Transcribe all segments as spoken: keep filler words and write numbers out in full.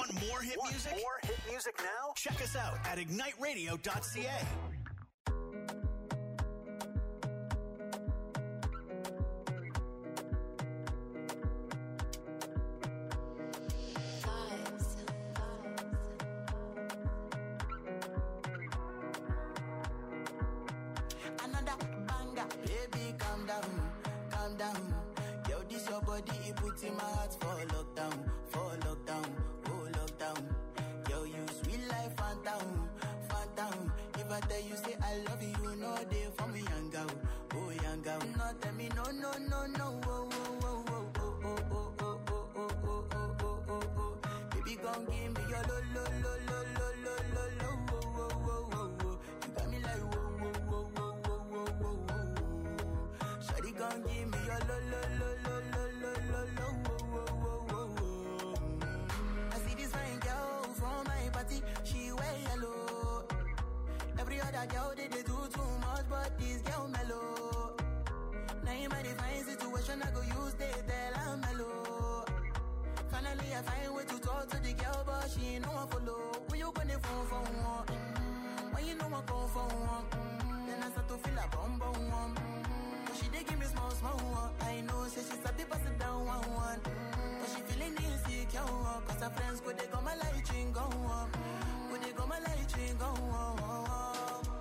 Want more hit Want music? more hit music now? Check us out at ignite radio dot c a. Put in my heart for lockdown, for lockdown, oh lockdown. Yo, you sweet life, phantom, phantom. If I tell you say I love you, no day for me, young girl, oh young girl. No tell me no, no, no, no, oh, oh, oh, oh, oh, oh, oh, oh, oh, oh, oh, oh, oh, oh. Baby, gon' give me your lo, lo, lo, lo, lo, lo, lo, lo, oh, oh, oh, oh, oh. You got me like whoa, whoa, whoa, whoa, whoa, whoa, whoa, whoa. Shawty gon' give me your lo, lo, lo, lo, lo, lo, lo, lo. That girl did they do too much, but this girl mellow. Now in my divine situation, I go use they tell I'm mellow. Finally, I find way to talk to the girl, but she ain't no one follow. When you gonna phone for one? Mm-hmm. When you know I call for one? Mm-hmm. Then I start to feel a bum bum one. Mm-hmm. But she did give me small small one. I know, say she's a people sit down one one. Mm-hmm. But she feeling insecure, cause her friends could they go my light ring go on. Could they go my light ring go on.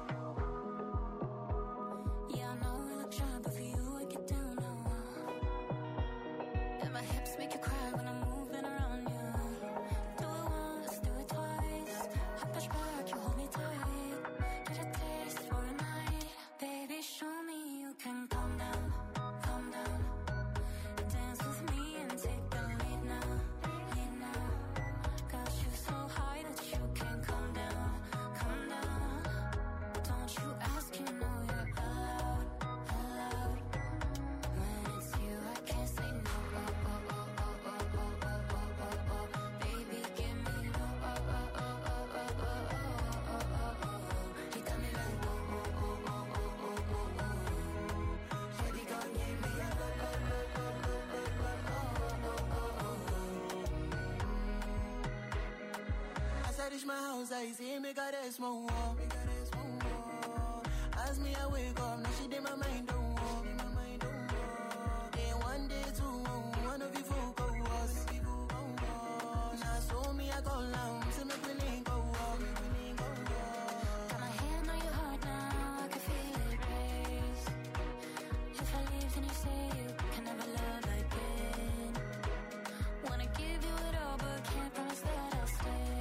I see me got a small wall, me got a small wall. As me I wake up, now she did my mind don't walk, my mind don't walk. Then one day two, one of you folk go was, now so me I go down, see me feeling go walk, me feeling go walk. Got my hand on your heart now, I can feel it race. If I leave then you say you can never love again. Wanna give you it all but can't promise that I'll stay.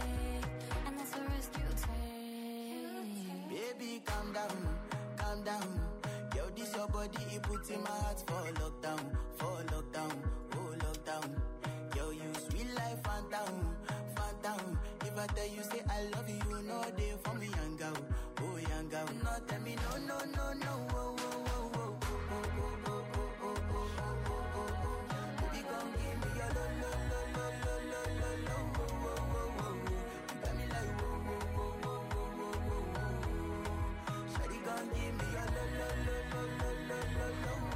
Baby, calm down, calm down. Yo, this your body, it puts in my heart for lockdown, for lockdown, oh lockdown. Yo, you sweet life, phantom, phantom. If I tell you say I love you, no day for me, young girl, oh young girl. No, tell me no, no, no, no, oh, oh, oh, oh, oh, oh, oh, oh, oh, oh, oh, oh, oh. Baby, gon' give me your lo, lo, lo, lo, lo, lo, lo, lo, oh, oh, oh, oh. You got me like whoa, whoa, whoa, whoa. Give me your lo lo lo lo lo lo lo lo.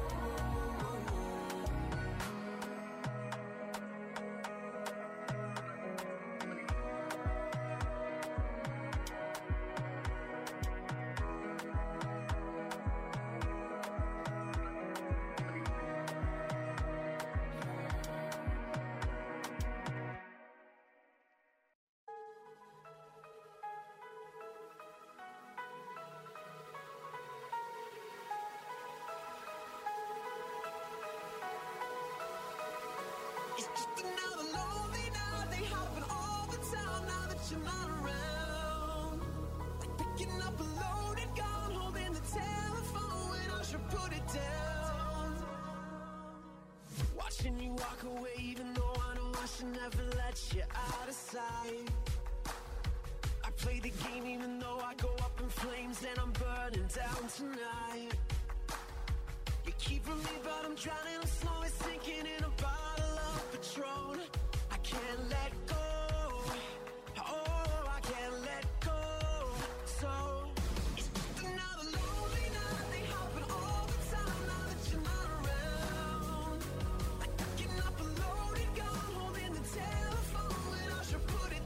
Never let you out of sight. I play the game even though I go up in flames and I'm burning down tonight. You're keeping me but I'm drowning, I'm slowly sinking in a bottle of Patron. I can't let go, oh I can't let go. So it's just another lonely night. They happen all the time now that you're not around. Like picking up a loaded gun, holding the telephone when I should put it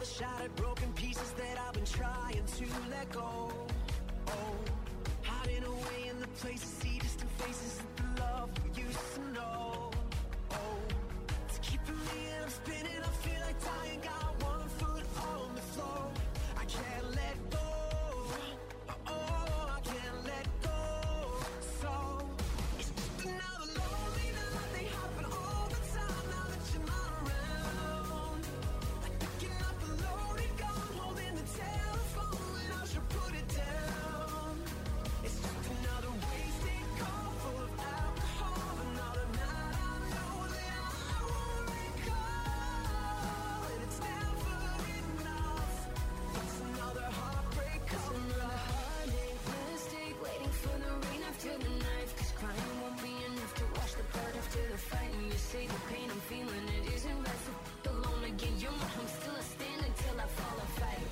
the shattered, broken pieces that I've been trying to let go. Oh, hiding away in the places, see distant faces of the love we used to know. Oh, it's keeping me and I'm spinning, I feel like dying, got one foot on the floor. I can't let go. Oh, I can't let go. So, it's just another lonely night, they happen all the time now that you're not around. Like picking up a loaded gun, holding the telephone when I should put it down. It's just another wasted call full of alcohol. Another night I know that I won't recall. And it's never enough. It's another heartbreak coming up. Heartache, mistake, waiting for the rain after the knife. Cause crying won't be enough to wash the blood after the fight. And you say the pain I'm feeling, it isn't right. So alone again, you're my home, still a stand until I fall or fight.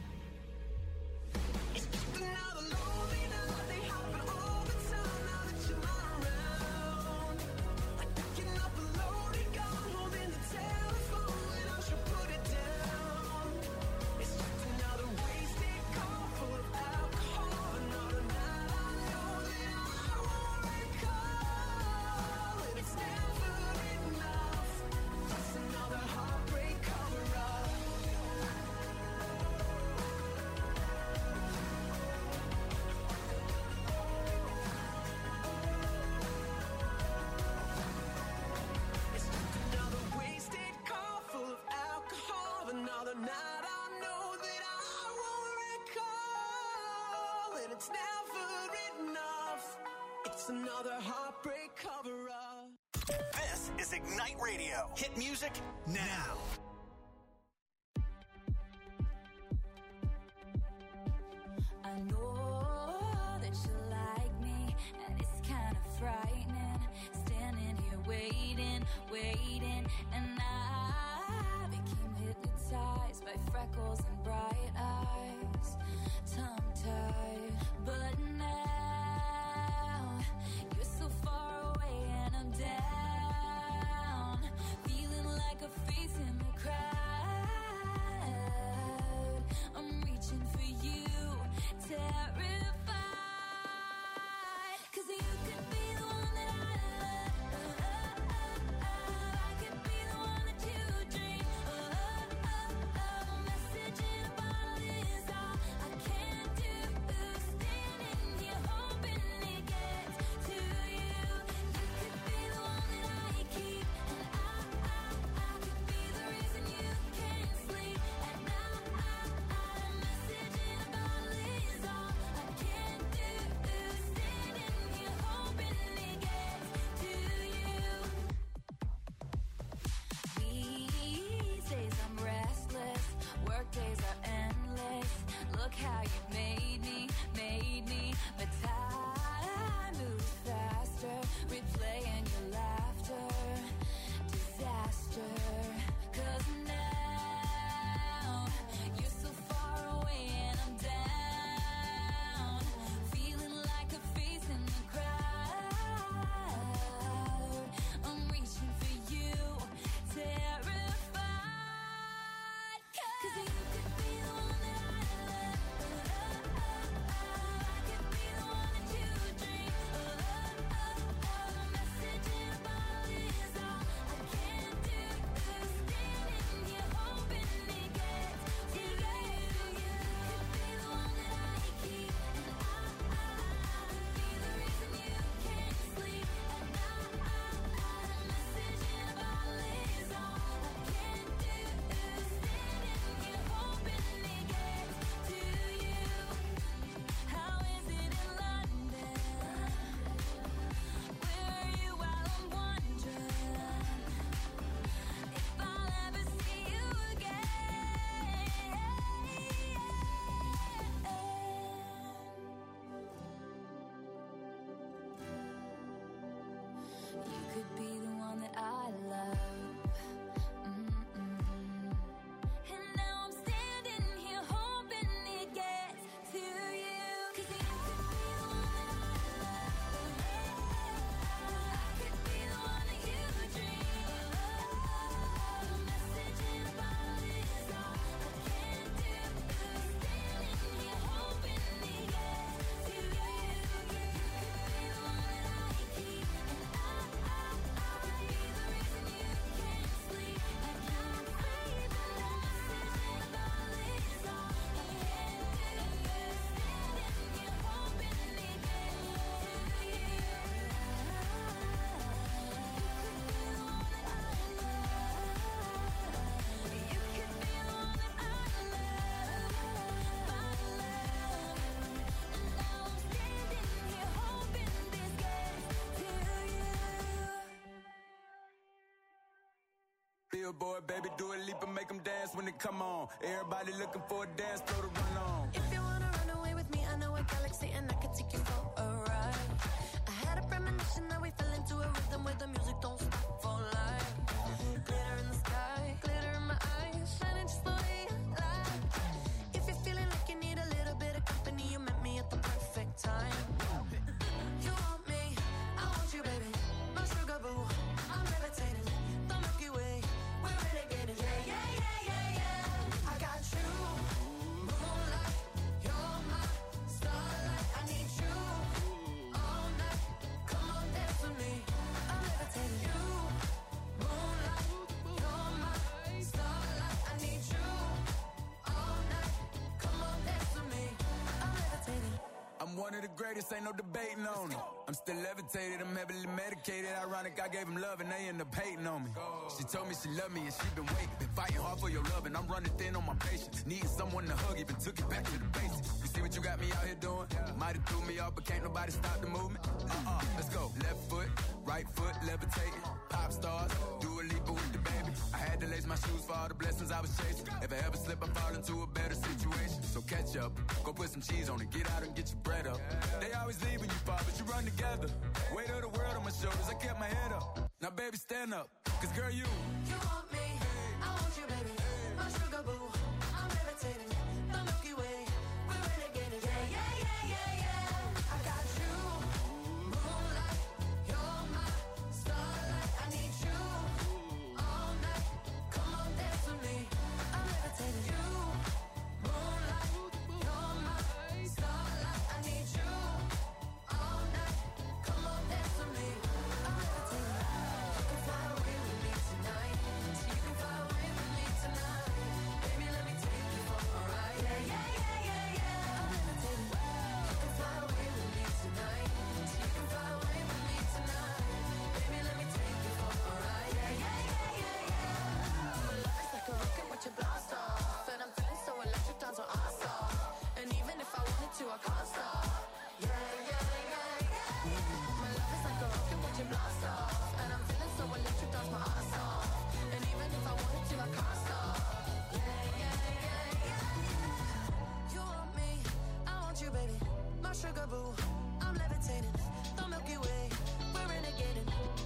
It's just another lonely night, they happen all the time now that you're not around. Like picking up a loaded gun, holding the telephone when I should put it down. It's just another wasted call full of alcohol. Another night I know that I won't recall. And it's never enough. It's another heartbreak cover-up. It's just another wasted call full of alcohol. Another night I know that I won't recall. And it's never enough. It's another heartbreak cover-up. This is Ignite Radio. Hit music now. I know that you like me, and it's kind of frightening. Standing here waiting, waiting, and I became hypnotized by freckles and bright eyes, tongue-tied. But now you're so far away and I'm down, feeling like a face in the crowd. I'm reaching for you, terrified, 'cause you could be the one that I love. I could be the one that you dream. A message in a bottle is all I billboard, baby, do a leap and make them dance when they come on. Everybody looking for a dance floor to run on. If you wanna run away with me, I know a galaxy and I can take you for a ride. I had a premonition that we fell into a rhythm where the music don't stop for life. Glitter in the sky, glitter in my eyes, shining just the way I like. If you're feeling like you need a little bit of company, you met me at the perfect time. You want me, I want you, baby, my sugar boo. I'm levitating, the Milky Way, we're renegading. Yeah, yeah, yeah, yeah, yeah. I got you, moonlight, you're my starlight. I need you all night. Come on, dance with me. I'm levitating. You, moonlight, you're my starlight. I need you all night. Come on, dance with me. I'm levitating. I'm one of the greatest, ain't no debating on it. I'm still levitated, I'm heavily medicated. Ironic, I gave him love and they end up hating on me. She told me she loved me and she been waiting. Been fighting hard for your love and I'm running thin on my patience. Needing someone to hug, even took it back to the basics. You see what you got me out here doing? Might have threw me off, but can't nobody stop the movement. Uh-uh, let's go. Left foot, right foot, levitating. Pop stars, do a leap with the baby. I had to lace my shoes for all the blessings I was chasing. If I ever slip, I fall into a better situation. So catch up, go put some cheese on it, get out and get your bread up. They always leave when you fall, but you run together. Weight of the world on my shoulders, I kept my head up. Now baby, stand up, cause girl, you You want me, I want you, baby, my sugar boo. I'm levitating, the Milky Way, we're renegading. Yeah, yeah, yeah, yeah, yeah. I got you, moonlight, you're my starlight. I need you all night. Come on, dance with me. I'm levitating. You, moonlight, you're my starlight. I need you all night. Come on, dance with me. I'm levitating. You can fly away with me tonight. So you can fly away with me tonight. Baby, let me take you for a ride. Yeah, yeah, yeah, yeah, yeah. I'm levitating. You can fly away with me tonight. So you can fly away with me tonight. Baby, let me take you for a ride. Yeah, yeah, yeah, yeah, yeah. My love is like a rocket, watch it blast off. And I'm feeling so electric, down to ass off. And even if I wanted to, I can't stop. Yeah, yeah, yeah, yeah. My love is like a rocket, watch it blast off. And I'm feeling so electric, dance my ass off. And even if I wanted to, I can't stop. Yeah, yeah, yeah, yeah. You want me, I want you, baby, my sugar boo. I'm levitating, the Milky Way, we're renegading.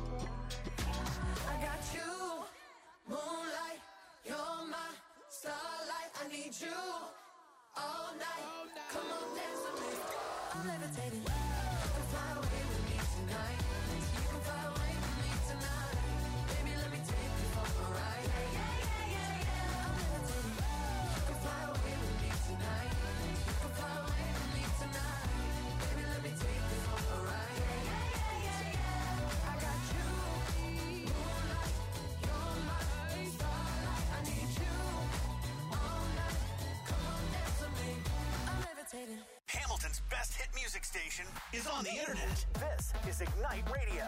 I got you, moonlight, you're my starlight. I need you all night. Come on, dance with me. I'm levitating. You can fly away with me tonight. You can fly away with me tonight. Baby, let me take you for a ride. Yeah, yeah, yeah, yeah, yeah. I'm levitating. You can fly away with me tonight. You can fly away with me tonight. Baby, let me take you for a ride. Yeah, yeah, yeah, yeah, yeah. I got you, moonlight, you're my starlight. I need you all night. Come on, dance with me. I'm levitating. Hamilton's best hit music station is on the internet. This is Ignite Radio.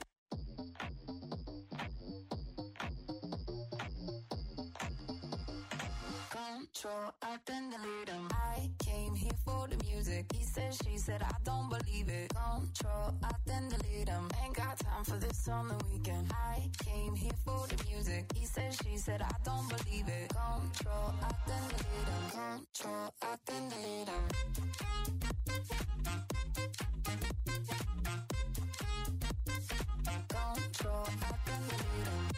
Control, I then delete him. I came here for the music. He said, she said, I don't believe it. Control, I then delete him. Ain't got time for this on the weekend. I came here for the music. He said, she said, I don't believe it. Control, I then delete him. Control, I then delete him. Control, I then delete him.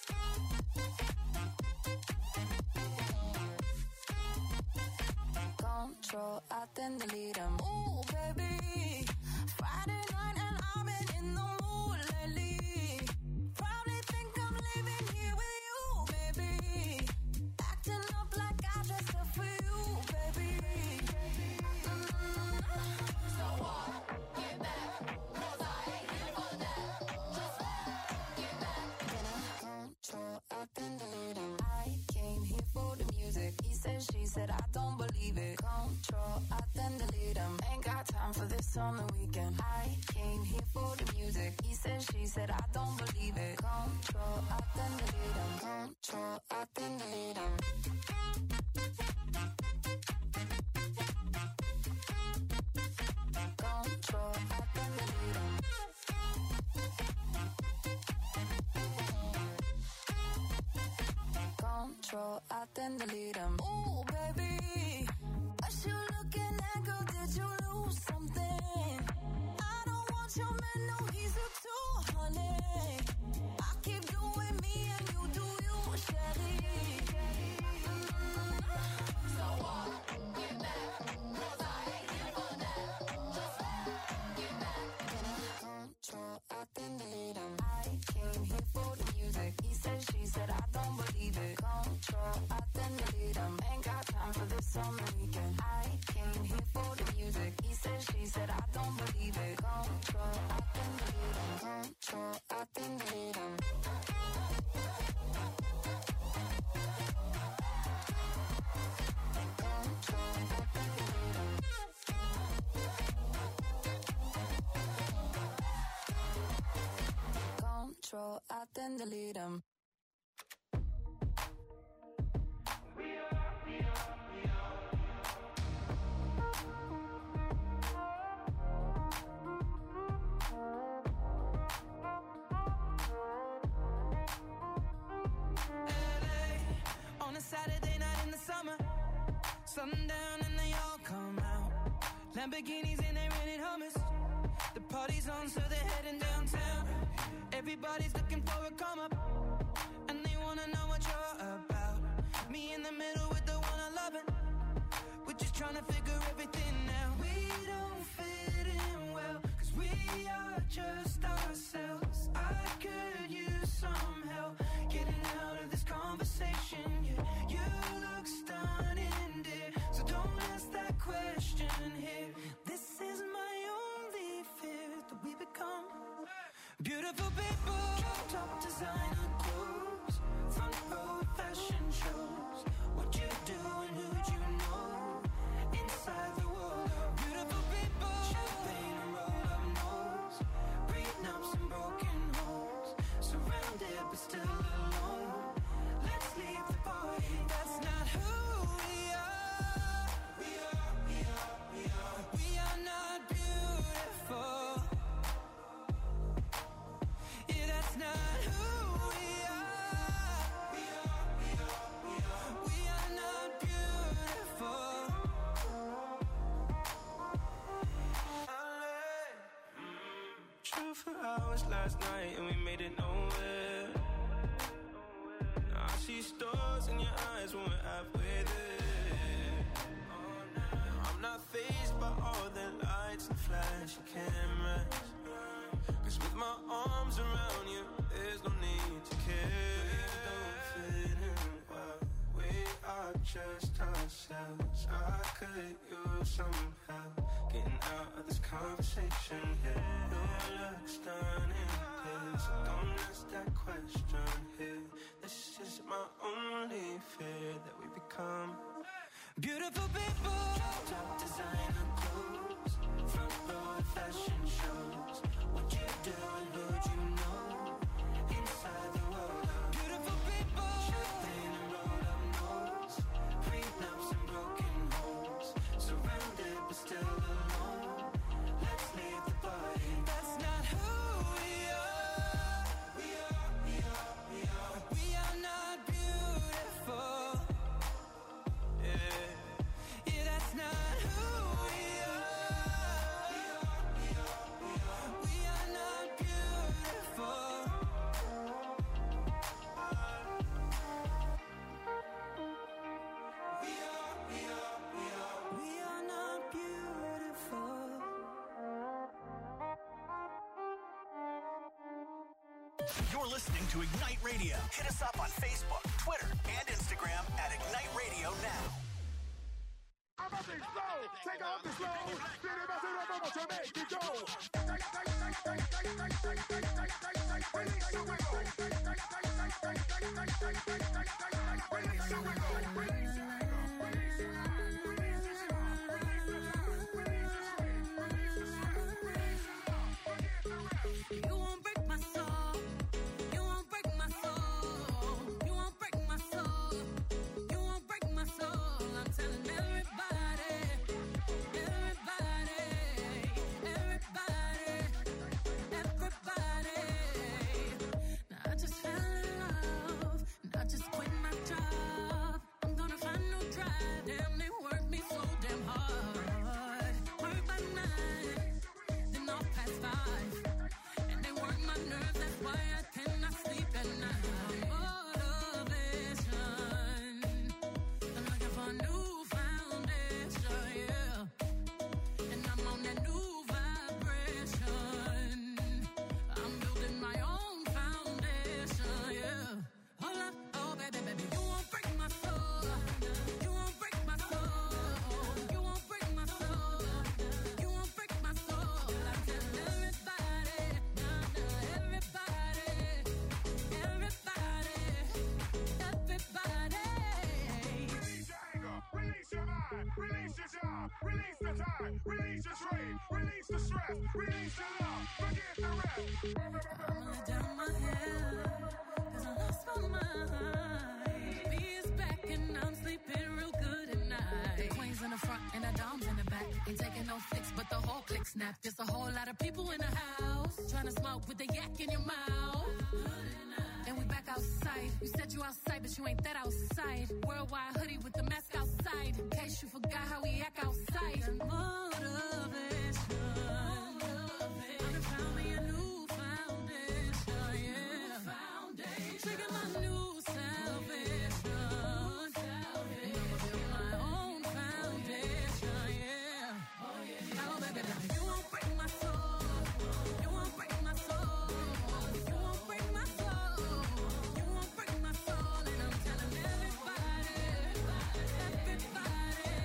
Control, I then delete him. Ooh, baby, Friday night and I've been in the mood lately. Probably think I'm living here with you, baby. Acting up like I dressed up for you, baby. Mm-hmm. So what? Get back, 'cause I ain't here for that. Just get back. Then I control, I then delete him. I came here for the music. He said, she said, I don't believe it. Control, I then delete him. Ain't got time for this on the weekend. I came here for the music. He said, she said, I don't believe it. Control, I then delete him. Control, I then delete him. Control, I then delete him. then delete them. Ooh, baby, what you looking at, girl? Did you lose something? I don't want your man, no, he's a two, honey. I keep doing me and you do you, Shelly. Mm-hmm. So what? Get back, 'cause I ain't here for that. Just get back. Control, I then delete them. I came here for the music. He said, she said, I don't believe it. Control, I then delete them. Ain't got time for this on the weekend. I came here for the music. He said, she said, I don't believe it. Control, I then delete them. Control, I then delete them. Control, I then delete them. On a Saturday night in the summer, sundown and they all come out. Lamborghinis and they rented hummus. The party's on, so they're heading downtown. Everybody's looking for a come up, and they wanna know what you're about. Me in the middle with the one I love it. We're just trying to figure everything out. We don't fit in well, 'cause we are just ourselves. I could use some help getting out of this conversation. Yeah, you look stunning, dear, so don't ask that question here. This is my only fear, that we become beautiful people. Top designer clothes, front row fashion shows. What you do and who'd you know? Inside the world of beautiful people. Champagne and roll up nose, prenups and broken homes. Surrounded but still alone. Let's leave the party. That's not who we are. We are, we are, we are. We are not beautiful. Yeah, that's not who we are. We are, we are, we are. We are not beautiful. True for hours last night and we made it nowhere. Now I see stars in your eyes when we're halfway there. I'm not fazed by all the lights and flashy cameras, 'cause with my arms around you, there's no need to care. We don't fit in well, we are just ourselves. I could use some help getting out of this conversation here. You look stunning, dear, so don't ask that question here. This is my only fear, that we become beautiful people. Top designer clothes, front row fashion shows. What you do and who'd you know? Inside the world of beautiful people. Champagne and roll up nose, prenups and broken homes. Surrounded but still alone. Let's leave the party. That's not who we are. We are, we are, we are. We are not beautiful. Yeah, yeah, that's not who we are. We are, we are, we are. We are not beautiful. We are, we are, we are. We are not beautiful. You're listening to Ignite Radio. Hit us up on Facebook, Twitter, and Instagram at Ignite Radio Now. I'm a big flow, take off the slow. City bus and rubber to make it go. Release the wiggle. Release the wiggle. Release the You won't break my soul. You won't break my soul. You won't break my soul. You won't break my soul. I'm telling everybody, everybody, everybody, everybody. Now I just fell in love. And I just quit my job. best. Release your love, forget the rest. I'ma let down my hair, cause I lost my mind. B is back and I'm sleeping real good at night. The queen's in the front and the dom's in the back. Ain't taking no flicks, but the whole click snap. There's a whole lot of people in the house trying to smoke with the yak in your mouth. And we back outside. You said you outside, but you ain't that outside. Worldwide hoodie with the mask outside. In case you forgot how we act outside. Motivation. I done found me a new foundation, yeah. Trigger my new salvation. And I'ma build my own foundation, yeah. Now, baby, now you won't break my soul. You won't break my soul. You won't break my soul. You won't break my soul. And I'm telling everybody, everybody,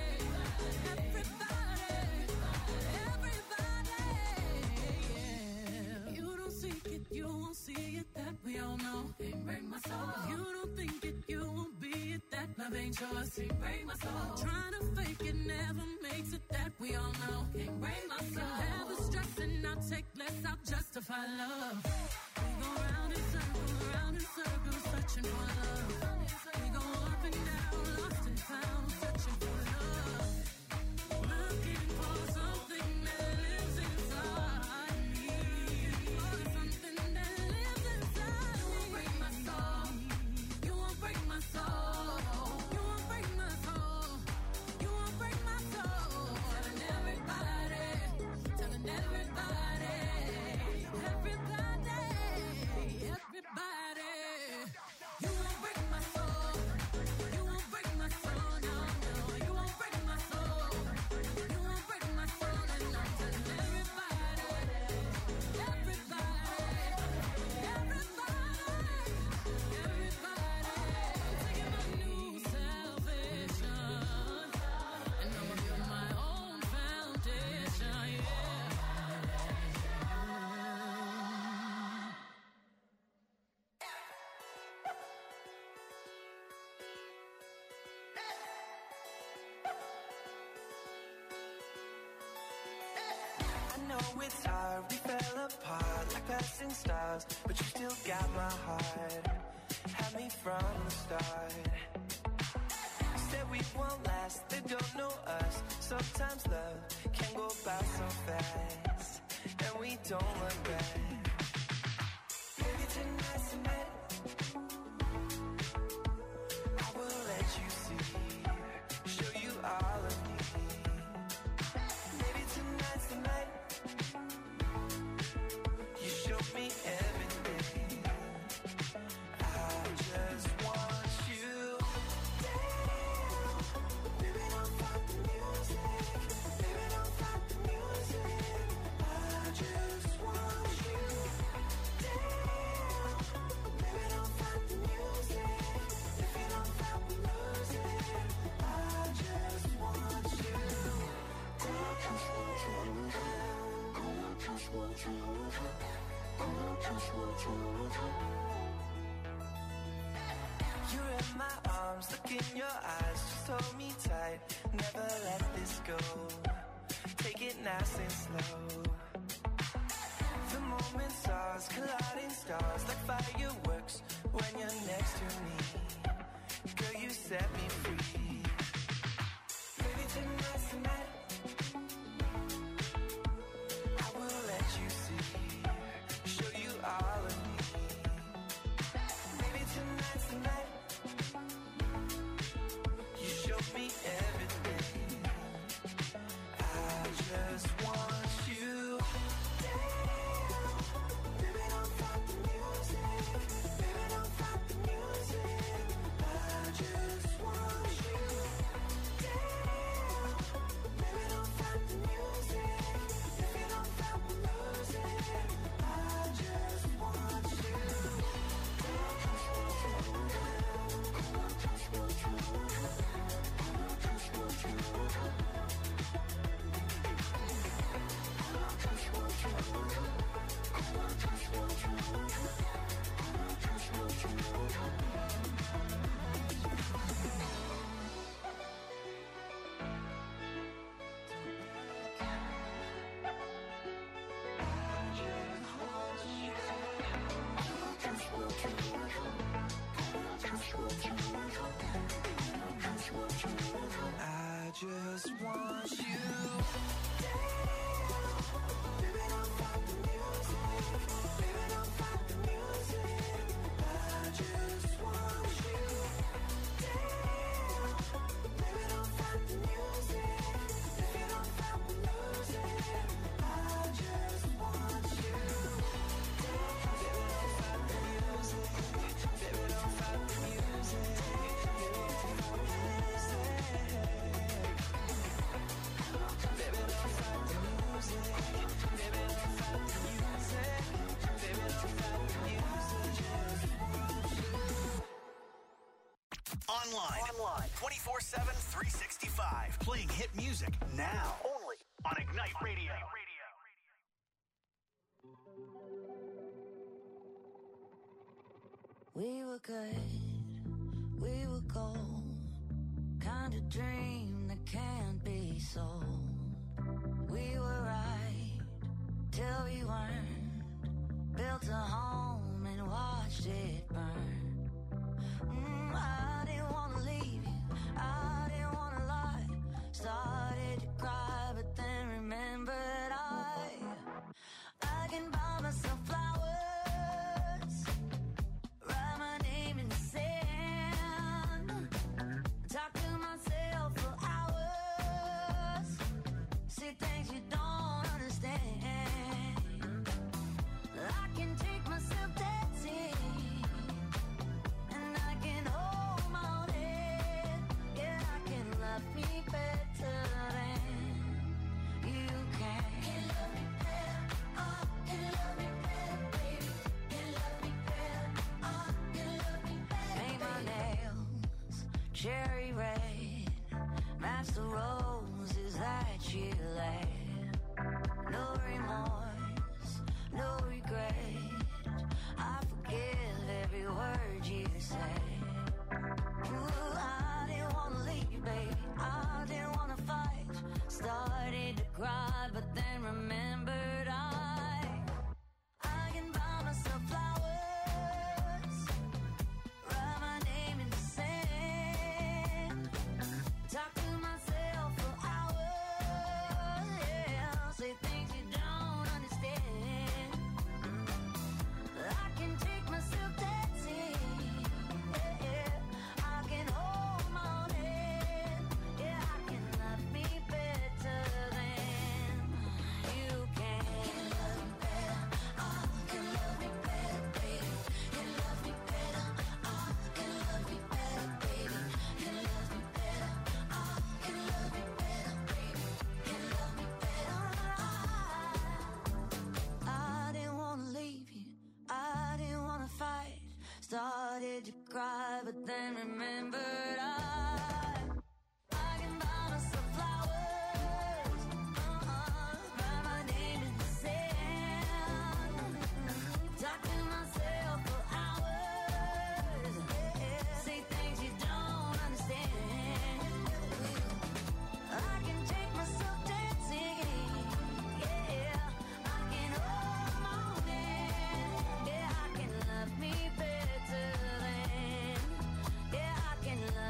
everybody, everybody, yeah. You don't seek it, you won't see it, that we all know. Can't break my soul. You don't think it, you won't be it, that love ain't yours. Can't break my soul. Trying to fake it never makes it, that we all know. Can't break my soul. Never stressing, I'll take less, I'll justify love. We go round in circles, round in circles, searching for love. We go up and down, lost and found, searching for love. Looking for something that lives inside me. For something that lives inside me. You won't break my soul. You won't break my soul. You won't break my soul. You won't break my soul. Telling everybody, telling everybody, everybody, everybody. You won't break my soul. You won't break my soul. No, no. You won't break my soul. You won't break my soul. And I'm telling everybody, everybody, everybody, everybody. I'm taking my new salvation, and I'ma build my own foundation, yeah. I know it's hard, we fell apart like passing stars, but you still got my heart. Had me from the start. Said we won't last, they don't know us. Sometimes love can go by so fast, and we don't look back. Maybe tonight's the night I will let you see, show you all of me. Maybe tonight's the night you show me everything. I just want you. Damn, baby, don't fuck the music. Baby, don't fuck the music. I just want you. Damn, baby, don't fuck the music. If you don't fuck the music, I just want you. I just want you. I just want you. I just want you. You're in my arms, look in your eyes, just hold me tight, never let this go. Take it nice and slow. The moment stars, colliding stars, like fireworks when you're next to me. Girl, you set me free. Maybe tonight's the night I will let you see, show you all of me. Maybe tonight's the night you show me everything. I just want you. Damn, baby, don't fuck the music. Baby, don't fuck the music. I just want Online. Online. twenty-four seven, three sixty-five. Playing hit music now. Only on Ignite Radio. We were good, we were gold, kind of dream that can't be sold. We were right till we weren't, built a home and watched it burn. Mm, I didn't want to leave you, I didn't want to lie, started to cry but then remembered I, I can buy myself flowers. Cherry red, match the roses that you led. No remorse, no regret, I forgive every word you said. Ooh, I didn't want to leave, baby, I didn't want to fight. Started to cry, but then remembered I, I can buy myself flowers. Started to cry, but then remembered I, I can buy myself flowers, uh-uh, write my name in the sand, talk to myself for hours, yeah, say things you don't understand. I can take myself dancing, yeah, I can hold my own hand, yeah, I can love me better.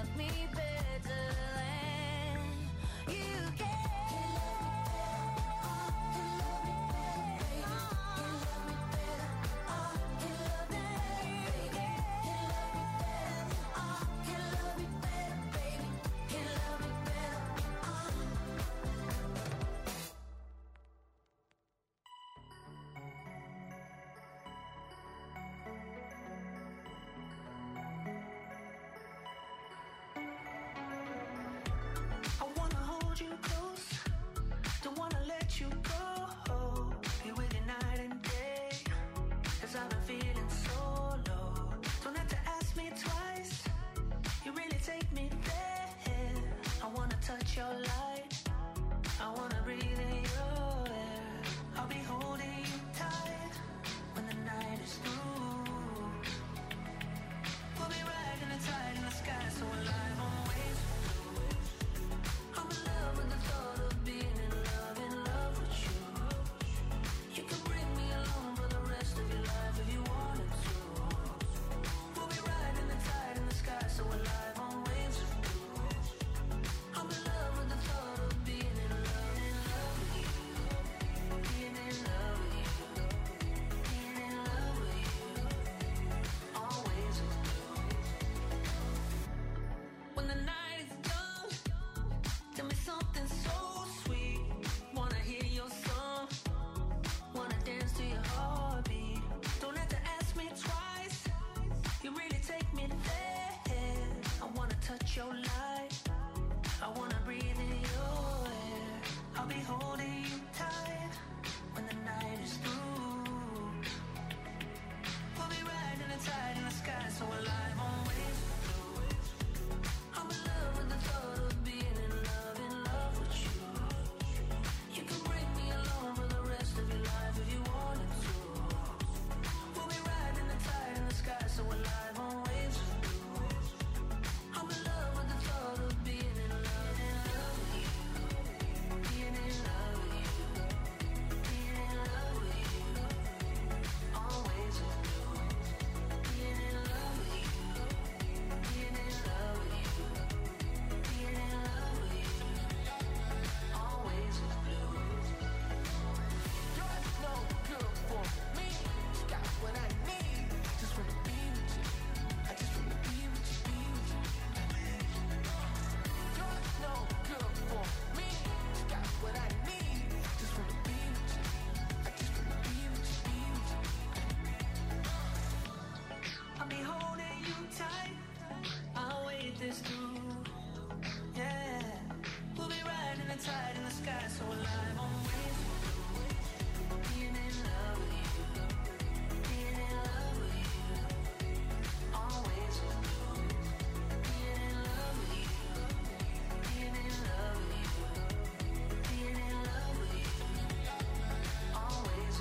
this through. Yeah, we'll be riding the tide in the sky so alive on waves. Being in love with you, being in love with you, always. Being in love with you, being in love with you, being in love with you, always.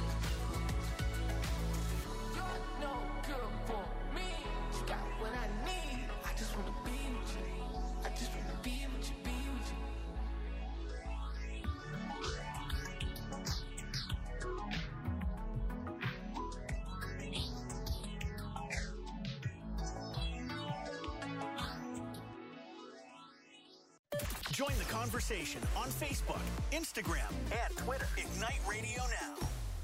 You're no good for me. You got what I need. I just wanna be with you. I just wanna be with you, be with you. Join the conversation on Facebook, Instagram, and Twitter. Ignite Radio Now.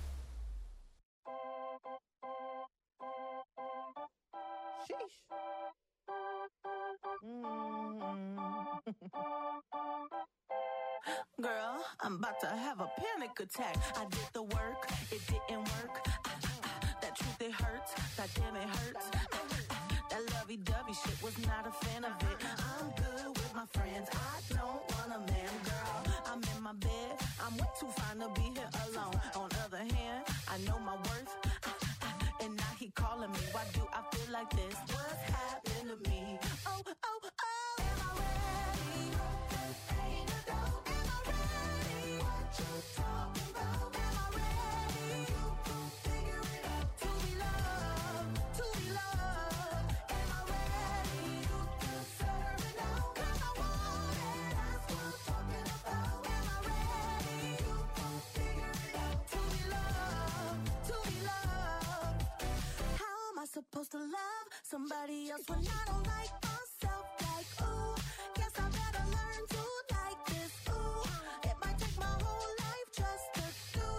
Girl, I'm about to have a panic attack. I did the work, it didn't work. Ah, ah, that truth, it hurts. That damn, it hurts. Ah, ah, that lovey-dovey shit was not a fan of it. I'm good with my friends. I don't want a man, girl. I'm in my bed. I'm way too fine to be here alone. On the other hand, I know my worth. Ah, ah, and now he calling me. Why do I feel like this? What's happened to me? Oh, oh, oh. Am I ready? Ain't a dope. Am I ready? What you talking about? Am I ready? You gon' figure it out. To be loved, to be loved. Am I ready? You deserve it now. 'Cause I want it. That's what I'm talking about. Am I ready? You gon' figure it out. To be loved, to be loved. How am I supposed to love somebody else when I don't like myself? Like, ooh, guess I better learn to like this. Ooh, it might take my whole life just to do.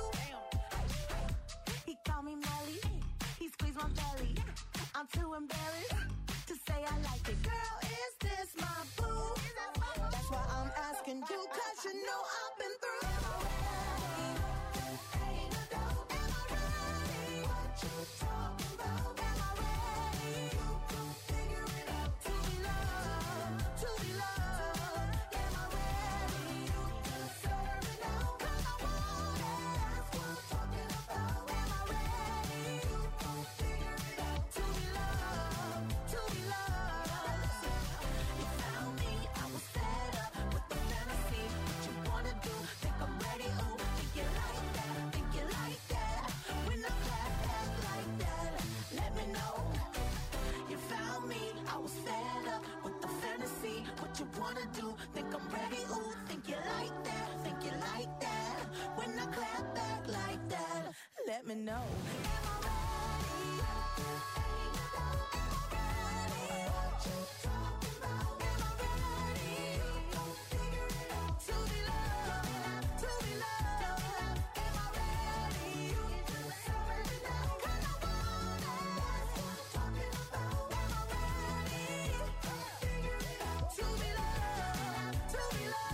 He called me Melly, he squeezed my belly. I'm too embarrassed to say I like it. Girl, is this my boo? That's why I'm asking you, 'cause you know I've been through. Am I ready? Ain't a dope. Am I ready? What you talking about? Am I ready? You gon' figure it out. To be loved, to be loved. Am I ready? You deserve it now. 'Cause I want it. That's what I'm talking about. Am I ready? You gon' figure it out. To be loved, to be loved. You found me, I was fed up with the fantasy. What you wanna do? Think I'm ready? Ooh, think you like that? Think you like that? When I clap back like that, let me know. You found me, I was fed up with the fantasy. What you wanna do? Think I'm ready? Ooh, think you like that? Think you like that? When I clap back like that, let me know. Am I ready? Ain't a doubt. Am I ready? What you talking about? Am I ready? You gon' figure it out. To be loved, to be loved. Am I ready? You deserve it now. 'Cause I want it. That's what I'm talking about. Am I ready? Figure it out. To be loved, to be loved.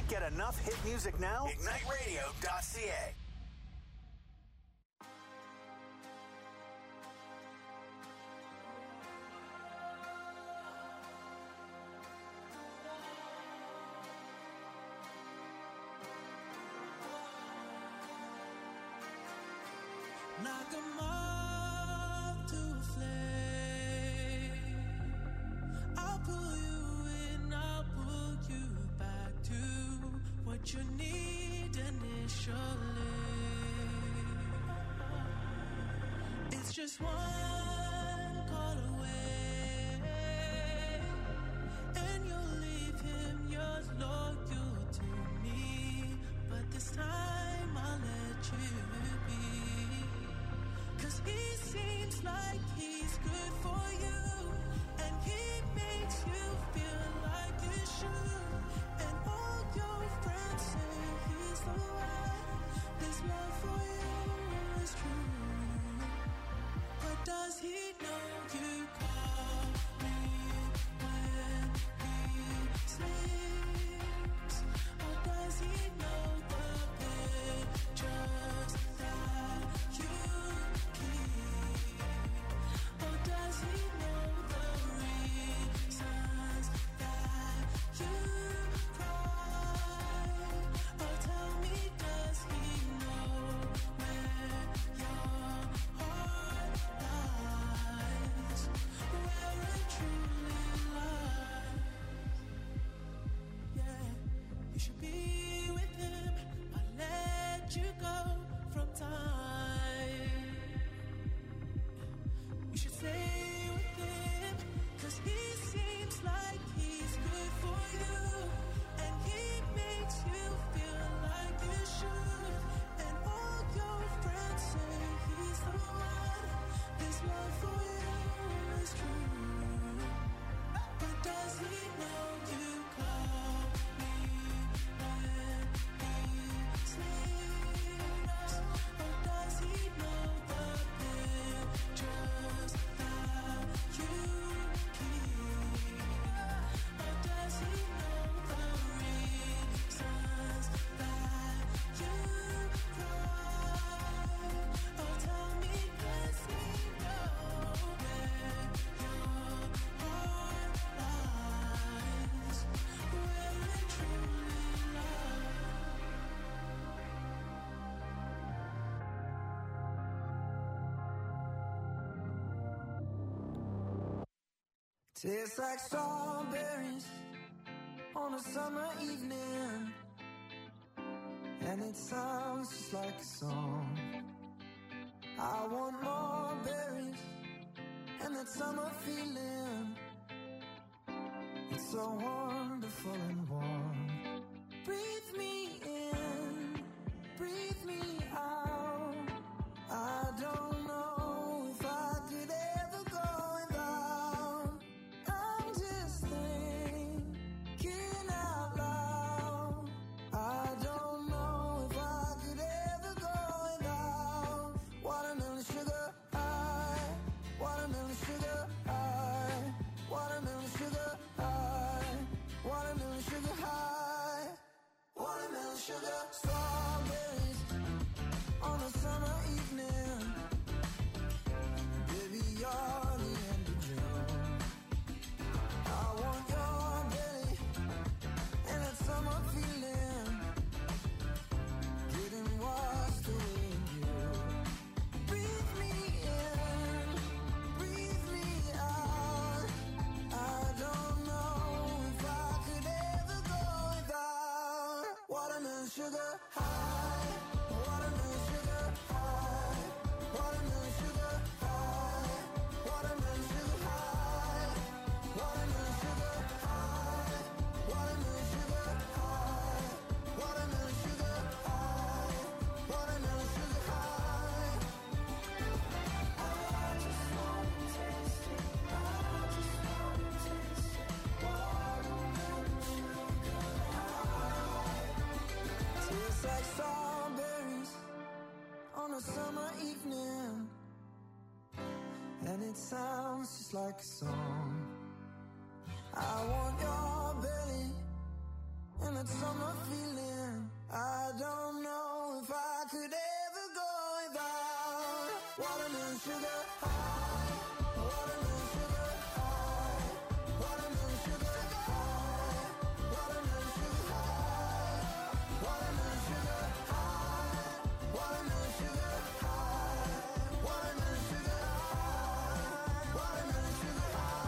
Get enough hit music now? ignite radio dot c a. Knock 'em off to a flame. I'll pull you in, I'll pull you back to what you need initially. It's just one call away, and you'll leave him yours loyal to me. But this time I'll let you be. Cause he seems like he's good for you, and he makes you feel like you should. And all your friends say he's the one. This love for you is true. But does he know you call me when he sleeps? Or does he know the pictures that you keep? Or does he know the reasons that you cry? Or tell me, does he know where your heart lies? Where it truly lies? Yeah, you should be with him. I'll let you go from time. You should stay with him, cause he seems like he's good for you, and he makes you feel like you should. And all your friends say he's the one. This love for you is true. But does he know you call me when he sleeps? Or does he know the pictures that you keep? Or does he know the reasons that you cry? Or tell me, does he know where your heart lies? Where it truly lies? Tastes like strawberries on a summer evening, and it sounds just like a song. I want more berries and that summer feeling. It's so wonderful and warm. Breathe me in, breathe me out. I don't know if I could ever go without. I'm just thinking out loud. I don't know if I could ever go without. Watermelon sugar high, watermelon sugar high, watermelon sugar high, watermelon sugar high, watermelon sugar. Strawberries on a summer evening. Baby, you're the end of June. I want your belly and that summer feeling, getting washed away in you. Breathe me in, breathe me out. I don't know if I could ever go without. Watermelon sugar high, watermelon sugar high, watermelon sugar high, watermelon sugar high, watermelon sugar high, watermelon sugar high, watermelon sugar high, watermelon sugar high. I just want to taste it. I just want to taste it. Watermelon sugar high. Tastes like strawberries on a summer evening, and it sounds just like a song. I want your belly and that summer feeling. I don't know if I could ever go without watermelon sugar high, watermelon sugar high, watermelon sugar high, watermelon sugar high, watermelon sugar high, watermelon sugar high, watermelon sugar high, watermelon sugar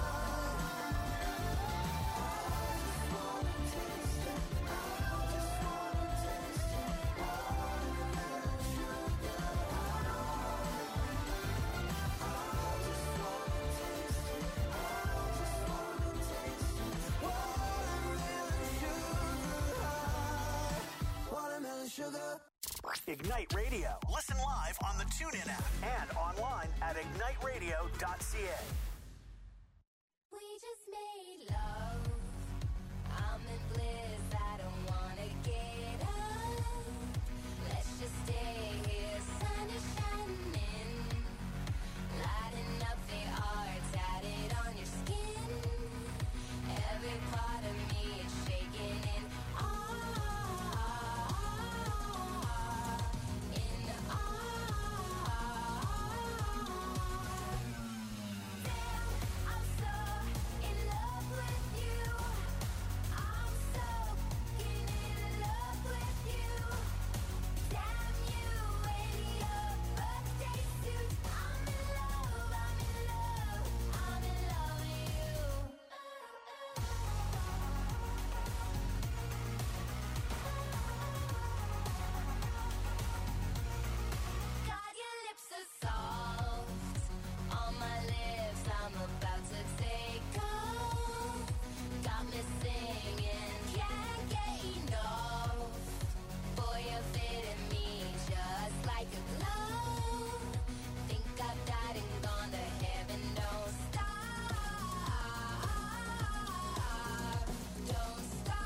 sugar. Ignite Radio. Listen live on the TuneIn app and online at ignite radio dot c a. We just made love. I'm in bliss. I don't wanna get up. Let's just stay here. Sun is shining, lighting up the art tatted on your skin. Every part of me is shaking in awe. In awe. Damn, I'm so in love with you. I'm so in love with you. Damn you in your birthday suit. I'm in love, I'm in love, I'm in love with you. God, your lips are soft on my lips. I'm about to take off. Got me singing, can't get enough. Boy, you're fitting me just like a glove. Think I've died and gone to heaven. Don't stop, don't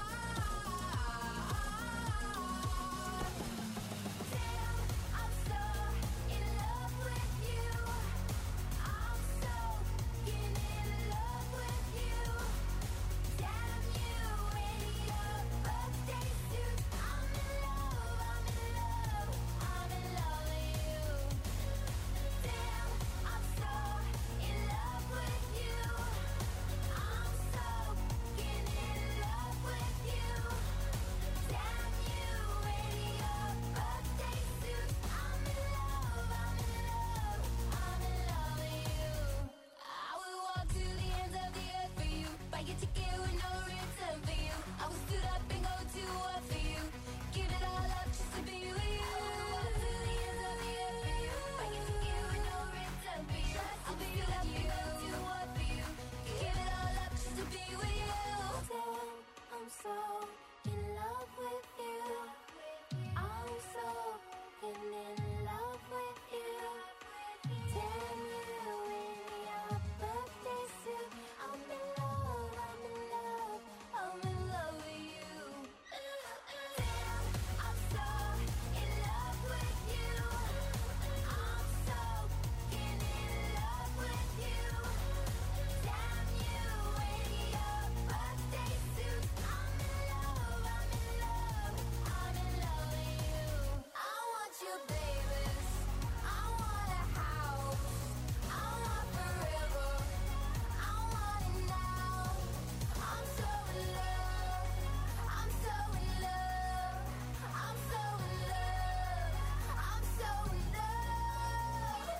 stop. Damn, I'm so in love with you. I'm so in love with you. Damn you in your birthday suit. I'm in love, I'm in love, I'm in love with you. Damn, I'm so in love with you. I'm so in love with you. Damn you in your birthday suit. I'm in love, I'm in love, I'm in love with you. I would walk to the ends of the earth for you. Buy your ticket with no return for you. I would stood up and go to war for you. Give it all up just to be with you. I would walk to the ends of the earth for you. Buy your ticket with no return for you. I would stood up and go to war for you. Give it all up just to be with you. Damn, I'm so in love with you. I'm so in love with you. Damn you in your birthday suit. I'm in love, I'm in love, I'm in love with you. Damn, I'm so in love with you. I'm so in love with you. Damn you in your birthday suit. I'm in love, I'm in love, I'm in love with you. I want you, babies. I want a house. I want forever. I want it now. I'm so in love. I'm so in love. I'm so in love. I'm so in love.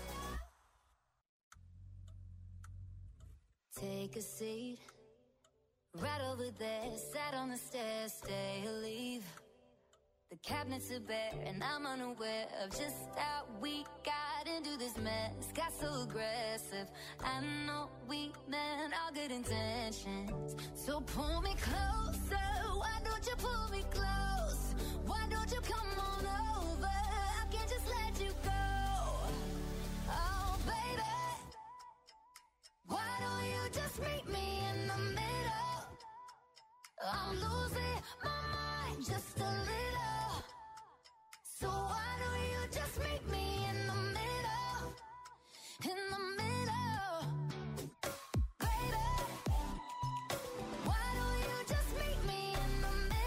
Take a seat. Right over there, sat on the stairs, stay or leave. The cabinets are bare and I'm unaware of just how we got into this mess. Got so aggressive. I know we meant all good intentions. So pull me closer. Why don't you pull me close? Why don't you come on over? I can't just let you go. Oh, baby. Why don't you just meet me in the middle? I'm losing my mind just a little. So why don't you just meet me in the middle? In the middle. Baby. Why don't you just meet me in the middle?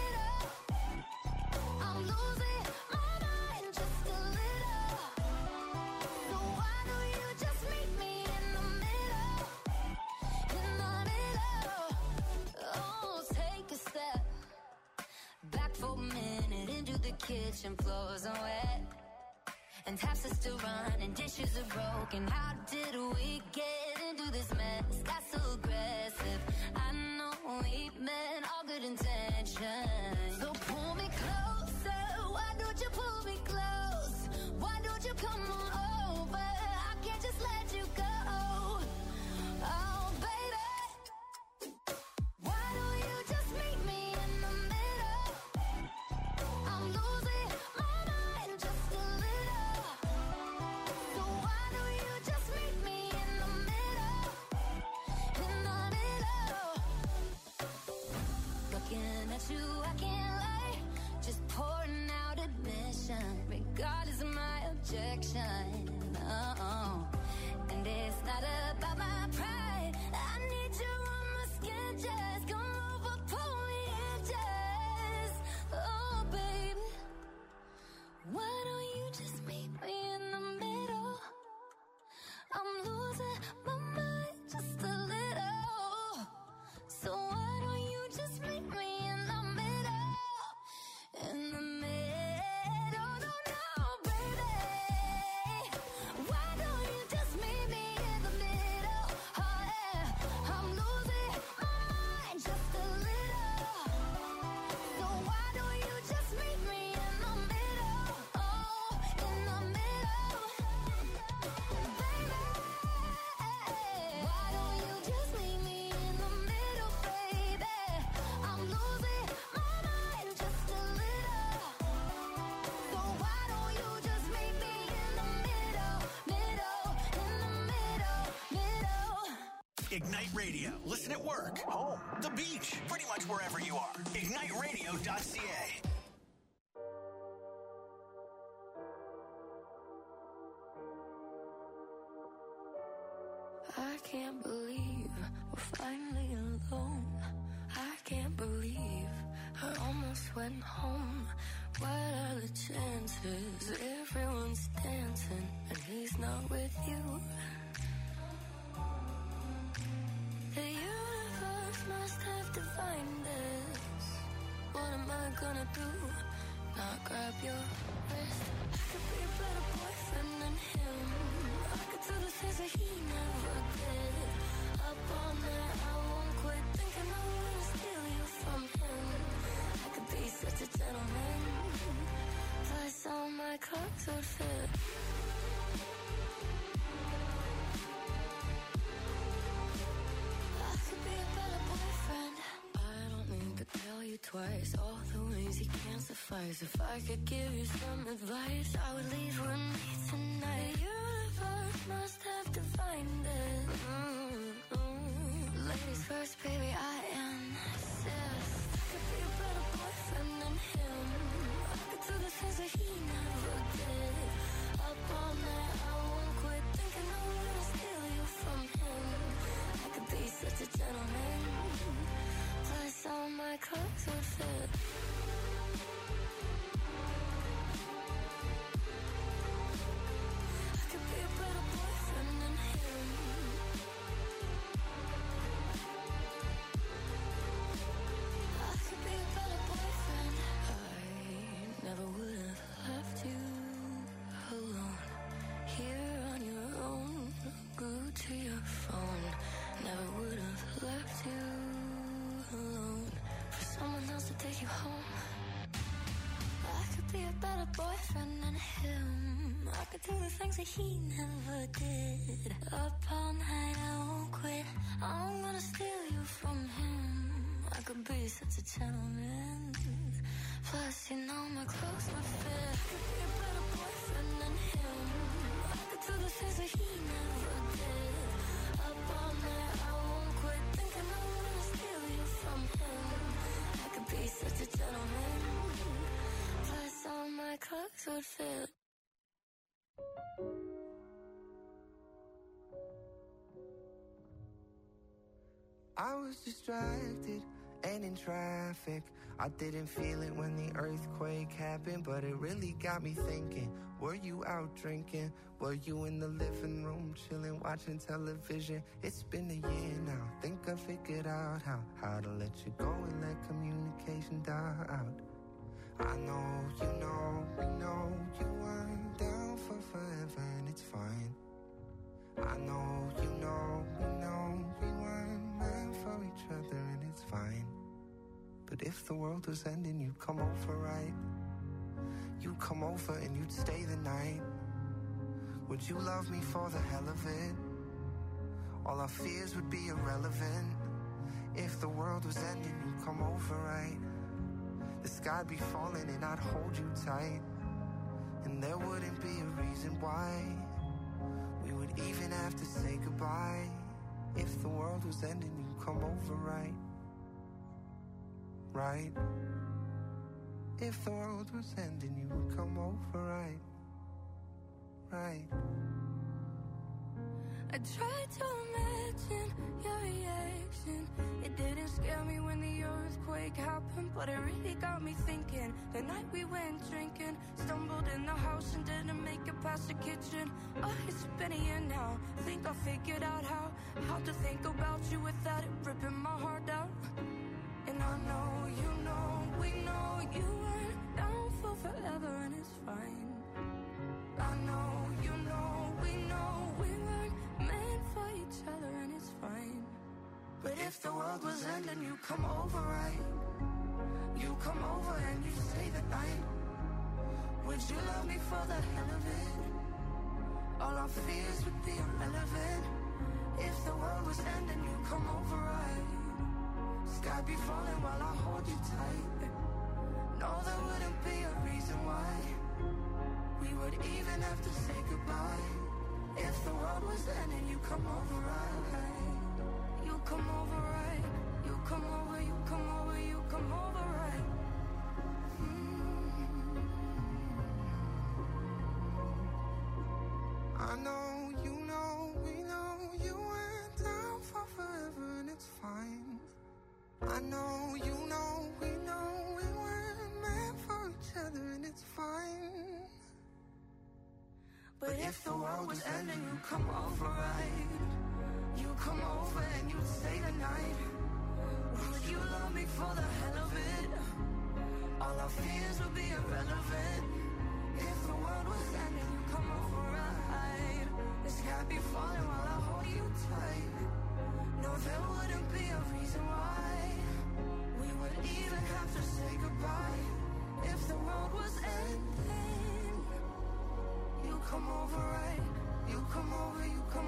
the kitchen floors are wet, and taps are still running, dishes are broken. How did we get into this mess? Got so aggressive. I know we meant all good intentions. So pull me closer. Why don't you pull me close? Why don't you come on over? I can't just let you go. Oh, baby, why don't you just meet me in the middle? I'm losing my mind just a little. So why don't you just meet me in the middle? In the middle. Looking at you, I can't lie. Just pouring out admission, regardless of my objection. Oh, and it's not about my pride. I need you on my skin, just come over, pull me in, just. Oh, baby, why don't you just meet me in the middle? I'm losing my mind just a little. So why don't you just meet me in the middle? In the middle, no, no, baby. Why don't you just meet me in the middle? Oh, yeah, I'm losing my mind just a little. So why don't you just meet me in the middle? Oh, in the middle. Baby, why don't you just meet me in the middle, baby? I'm losing my mind just a little. So why don't you just meet me in the middle, middle, in the middle, middle. Ignite Radio. Listen at work, home, the beach, pretty much wherever you are. ignite radio dot c a. I can't believe we're finally alone. I can't believe I almost went home. What are the chances? Everyone's dancing and he's not with you. The universe must have divined this. What am I gonna do? Not grab your wrist. I could be a better boyfriend than him. I could do the things that he never did. Up all night, I won't quit thinking I'm gonna steal you from him. I could be such a gentleman. Plus all my clothes would fit. I could be a better boyfriend. I don't need to tell you twice all the ways he can't suffice. If I could give you some advice, I would leave with me tonight. The universe must have divined it. Mm-hmm. Ladies first, baby, I insist. I could be a better boyfriend than him. I could do the things that he never did. Up all night, I won't quit thinking I'm gonna steal you from him. I could be such a gentleman. Plus all my clothes would fit. I could be a better boyfriend than him. I could be a better boyfriend. I never would have left you alone. Here on your own, glued to your phone. Never would have left you alone for someone else to take you home. I could be a better boyfriend than him. I could do the things that he never did. Up all night, I won't quit. I'm gonna steal you from him. I could be such a gentleman. Plus, you know my clothes would fit. I could be a better boyfriend than him. I could do the things that he never did. Up all night, I won't quit thinking I'm gonna steal you from him. I could be such a gentleman. Plus, all my clothes would fit. I was distracted and in traffic. I didn't feel it when the earthquake happened, but it really got me thinking. Were you out drinking? Were you in the living room chilling, watching television? It's been a year now. Think I figured out how how to let you go and let communication die out. I know, you know, we know you weren't down for forever and it's fine. I know, you know, we know we weren't meant for each other and it's fine. But if the world was ending, you'd come over, right? You'd come over and you'd stay the night. Would you love me for the hell of it? All our fears would be irrelevant. If the world was ending, you'd come over, right? The sky'd be falling and I'd hold you tight. And there wouldn't be a reason why we would even have to say goodbye. If the world was ending, you'd come over, right? Right? If the world was ending, you would come over, right? Right? I tried to imagine your reaction. It didn't scare me when the earthquake happened, but it really got me thinking. The night we went drinking, stumbled in the house and didn't make it past the kitchen. Oh, it's been a year now. Think I figured out how How to think about you without it ripping my heart out. And I know, you know, we know you weren't down for forever and it's fine. I know, you know, we know we weren't meant for each other and it's fine. But if the world was ending, you come over, right? You come over and you stay the night. Would you love me for the hell of it? All our fears would be irrelevant. If the world was ending, you come over, right? Sky be falling while I hold you tight. No, there wouldn't be a reason why we would even have to say goodbye. If the world was ending, you come over, right? You come over, right? You come over, you come over, you come over, right? Mm-hmm. I know, you know, we know you went down for forever and it's fine. I know, you know, we know we weren't meant for each other and it's fine. But if the world was ending, you come over, right? You come over and you stay the night. Would you love me for the hell of it? All our fears would be irrelevant. If the world was ending, you come over, right? The sky be falling while I hold you tight. No, there wouldn't be a reason why we would even have to say goodbye. If the world was ending, you come over, right? You come over, you come